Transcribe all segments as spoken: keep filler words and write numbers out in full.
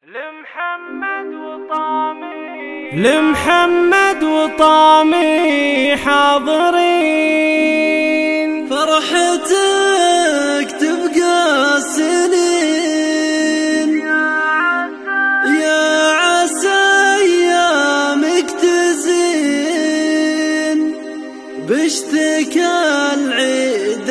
لمحمد وطامي لمحمد وطامي حاضرين، فرحتك تبقى سنين يا عسى ايامك تزين بشتك العيد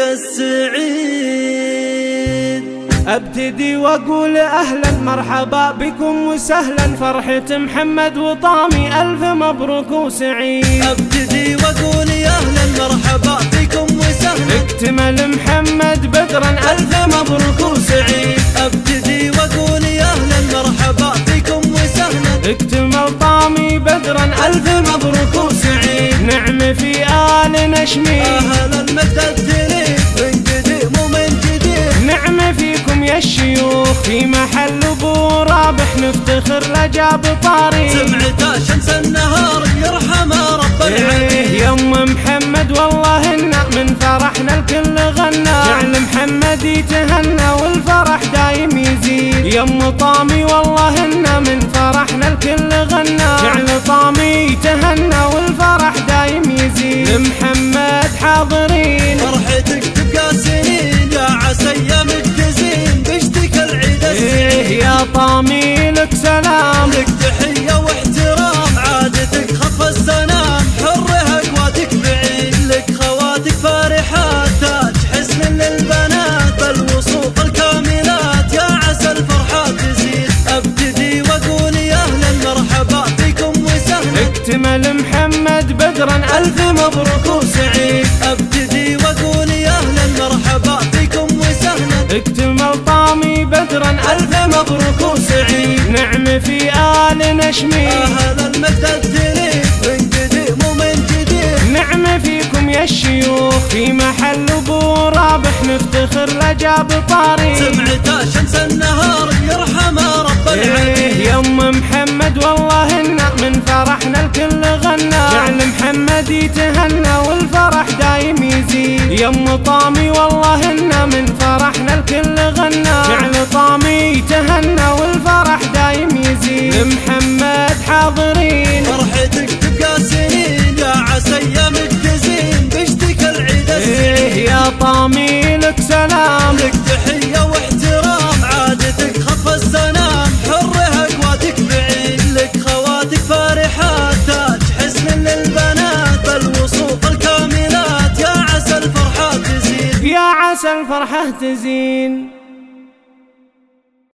السعيد. ابتدي واقول اهلا مرحبا بكم وسهلا، فرحة محمد وطامي الف مبروك وسعيد. ابتدي واقول اهلا مرحبا بكم وسهلا، اكتمل محمد بدرا الف مبروك وسعيد. ابتدي واقول اهلا مرحبا بكم وسهلا، اكتمل طامي بدرا الف مبروك وسعيد. نعم في آل نشمي اهلا المجد الدليل من قديم ومن جديد. نعم فيكم يا الشيوخ في محل ابو رابح نفتخر لجاب طاري. سمعت شمس النهار يرحم رب العالمين. يم محمد والله إنا من فرحنا الكل غنى، جعل محمد يتهنى والفرح دايم يزيد. يم طامي والله إنا من فرحنا الكل غنى، جعل طامي يتهنى والفرح دايم يزيد. لمحمد حاضرين، فرحتك تبقى سنين يا عسى ايامك تزين بشتك العيد السعيد. يا طامي لك سلام، لك تحية واحترام عادتك خف السنام، حرها قواتك بعيد. لك خواتك فارحات تاج حسن للبنات، بالوصوف الكاملات يا عسى الفرحة تزيد. ابتدي واقول اهلا مرحبا بكم وسهلا، اكتمل محمد بدرا الف مبروك وسعيد. ابتدي واقول اهلا مرحبا بكم وسهلا، اكتمل طامي بدرا الف مبروك وسعيد. نعم في آل نشمي اهلا المجد الدليل من قديم ومن جديد. نعم فيكم يا الشيوخ في محل ابو رابح نفتخر لجاب طاري. سمعت شمس النهار يرحم رب العالمين. يم محمد والله إنا من فرحنا الكل غنى، جعل محمد يتهنى والفرح دايم يزيد. يم طامي والله إنا من فرحنا الكل غنى، جعل طامي يتهنى والفرح دايم يزيد. لمحمد حاضرين، فرحتك تبقى سنين يا عسى ايامك تزين بشتك العيد السعيد. يا طامي لك سلام، لك تحية واحترام عادتك خف السنام، حرها قواتك بعيد. لك خواتك فارحات تاج حسن للبنات، بالوصوف الكاملات يا عسى الفرحة تزيد. يا عسى الفرحة تزين.